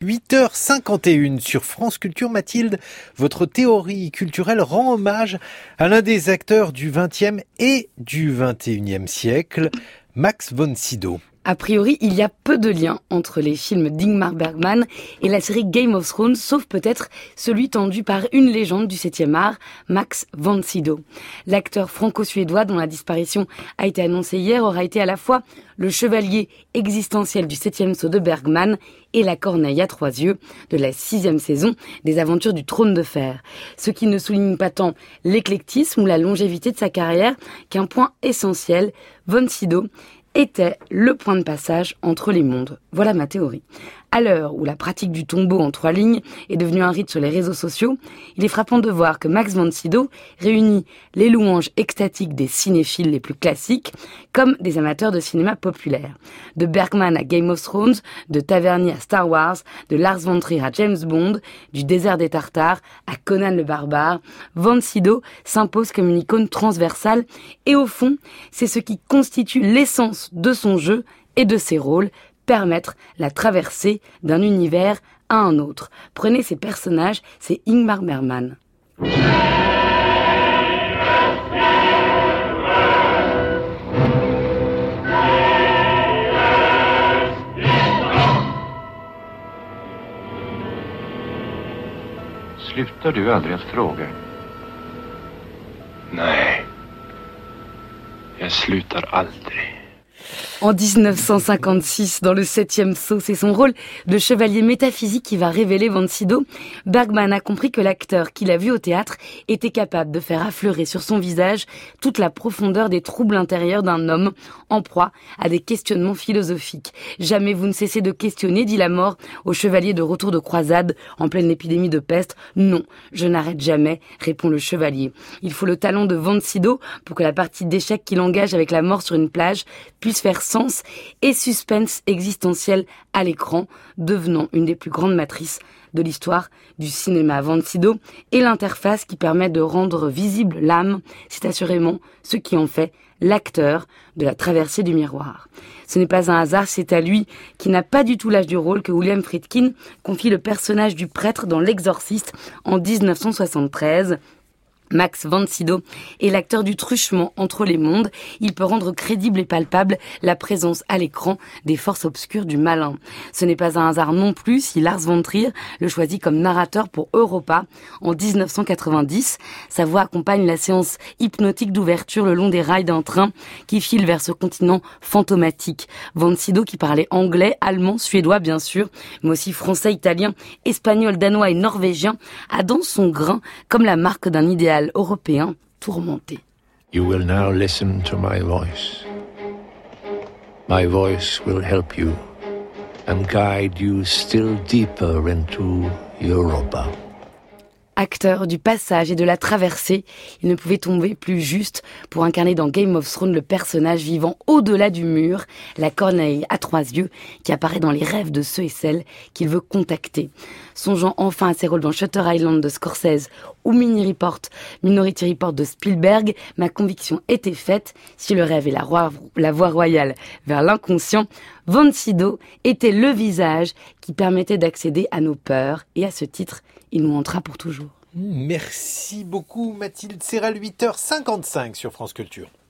8h51 sur France Culture. Mathilde, votre théorie culturelle rend hommage à l'un des acteurs du XXe et du XXIe siècle, Max von Sydow. A priori, il y a peu de liens entre les films d'Ingmar Bergman et la série Game of Thrones, sauf peut-être celui tendu par une légende du 7e art, Max von Sydow. L'acteur franco-suédois dont la disparition a été annoncée hier aura été à la fois le chevalier existentiel du 7e sceau de Bergman et la corneille à 3 yeux de la 6e saison des Aventures du Trône de Fer. Ce qui ne souligne pas tant l'éclectisme ou la longévité de sa carrière qu'un point essentiel, von Sydow était le point de passage entre les mondes. Voilà ma théorie. À l'heure où la pratique du tombeau en 3 lignes est devenue un rite sur les réseaux sociaux, il est frappant de voir que Max von Sydow réunit les louanges extatiques des cinéphiles les plus classiques comme des amateurs de cinéma populaire. De Bergman à Game of Thrones, de Tavernier à Star Wars, de Lars von Trier à James Bond, du désert des Tartares à Conan le barbare, von Sydow s'impose comme une icône transversale et au fond, c'est ce qui constitue l'essence de son jeu et de ses rôles, permettre la traversée d'un univers à un autre. Prenez ces personnages, c'est Ingmar Bergman. Slutar du aldrig att fråga? Nej. Jag slutar aldrig. En 1956, dans le 7e sceau, c'est son rôle de chevalier métaphysique qui va révéler von Sydow. Bergman a compris que l'acteur qu'il a vu au théâtre était capable de faire affleurer sur son visage toute la profondeur des troubles intérieurs d'un homme en proie à des questionnements philosophiques. Jamais vous ne cessez de questionner, dit la mort au chevalier de retour de croisade en pleine épidémie de peste. Non, je n'arrête jamais, répond le chevalier. Il faut le talent de von Sydow pour que la partie d'échec qu'il engage avec la mort sur une plage puisse faire sens et suspense existentiel à l'écran, devenant une des plus grandes matrices de l'histoire du cinéma. Von Sydow est l'interface qui permet de rendre visible l'âme, c'est assurément ce qui en fait l'acteur de la traversée du miroir. Ce n'est pas un hasard, c'est à lui qui n'a pas du tout l'âge du rôle que William Friedkin confie le personnage du prêtre dans L'Exorciste en 1973. Max von Sydow est l'acteur du truchement entre les mondes. Il peut rendre crédible et palpable la présence à l'écran des forces obscures du malin. Ce n'est pas un hasard non plus si Lars von Trier le choisit comme narrateur pour Europa en 1990. Sa voix accompagne la séance hypnotique d'ouverture le long des rails d'un train qui file vers ce continent fantomatique. Von Sydow qui parlait anglais, allemand, suédois bien sûr, mais aussi français, italien, espagnol, danois et norvégien, a dans son grain comme la marque d'un idéal européen tourmenté. You will now listen to my voice. My voice will help you and guide you still deeper into Europa. Acteur du passage et de la traversée, il ne pouvait tomber plus juste pour incarner dans Game of Thrones le personnage vivant au-delà du mur, la corneille à 3 yeux qui apparaît dans les rêves de ceux et celles qu'il veut contacter. Songeant enfin à ses rôles dans Shutter Island de Scorsese ou Minority Report de Spielberg, ma conviction était faite, si le rêve est la voie royale vers l'inconscient, von Sydow était le visage qui permettait d'accéder à nos peurs et à ce titre, il nous hantera pour toujours. Merci beaucoup Mathilde Serral, 8h55 sur France Culture.